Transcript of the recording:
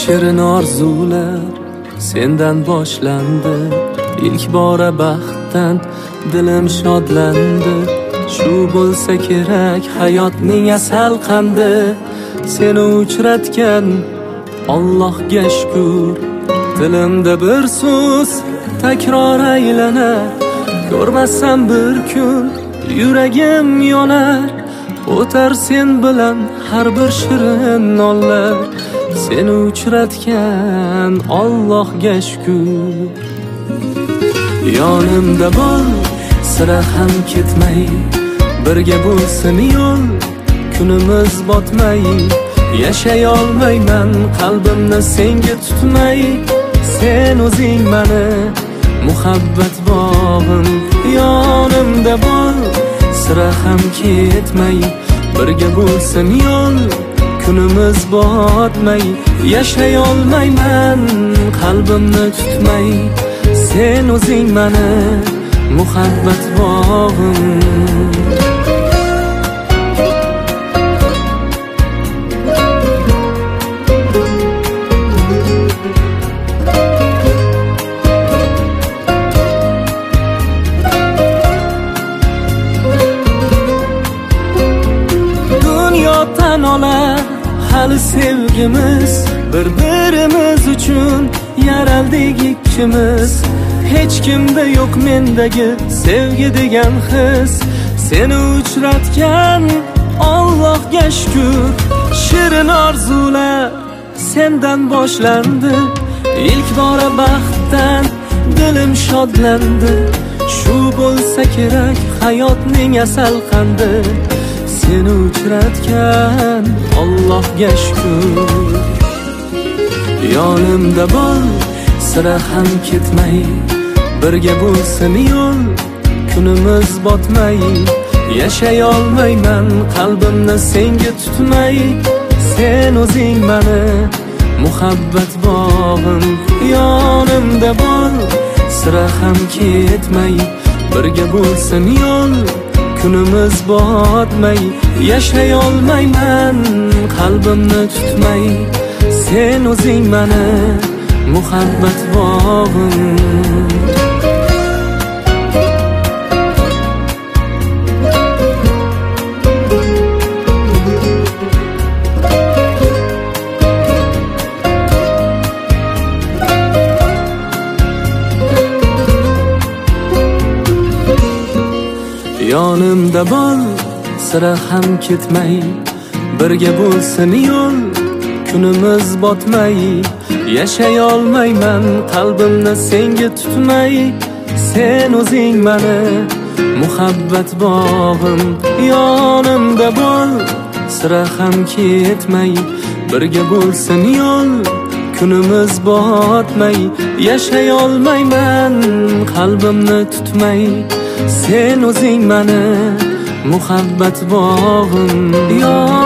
Shirin orzular sendan boshlandi, ilk bora baxtdan dilim shodlandi. Shu bo'lsa kerak hayotning asal qandi, seni uchratgan Allohga shukr. Dilimda bir so'z takror aylanar, ko'rmasam bir kun yuragim yonar. O'tar sen bilan har bir shirin onlar, seni uchratgan Allohga shukr. Yonimda bor, sira ham ketmay, birga bo'lsin yo'l, kunimiz botmay. Yashay olmayman qalbimni senga tutmay, sen o'zing mani muhabbat bog'im. Yonimda bor, sira ham ketmay, birga bo'lsin yo'l, kunimiz botmay. Yashay olmayman qalbimni tutmay, sen o'zing mani muhabbat bog'im. Tan olar hali sevgimiz, bir-birimiz uchun yaraldik ikkimiz. Hech kimda yo'q mendagi sevgi degan his, seni uchratgan Allohga shukr. Shirin orzular sendan boshlandi, ilk bora baxtdan dilim shodlandi. Shu bo'lsa kerak hayotning asal qandi, seni uchratgan Allohga shukr. Yonimda bor, sira ham ketmay, birga bo'lsin yo'l, kunimiz botmay. Yashay olmayman qalbimni senga tutmay, sen o'zing mani muhabbat bog'im. Yonimda bor, sira ham ketmay, birga bo'lsin yo'l, kunimiz botmay. Yashay olmayman qalbimni tutmay, sen o'zing mani muhabbat bog'im. Yonimda bor, sira ham ketmay, birga bo'lsin yo'l, kunimiz botmay. Yashay olmayman qalbimni senga tutmay, sen o'zing mani muhabbat bog'im. Yonimda bor, sira ham ketmay, birga bo'lsin yo'l, kunimiz botmay. Yashay olmayman qalbimni tutmay, sen o'zing mani muhabbat bog'im.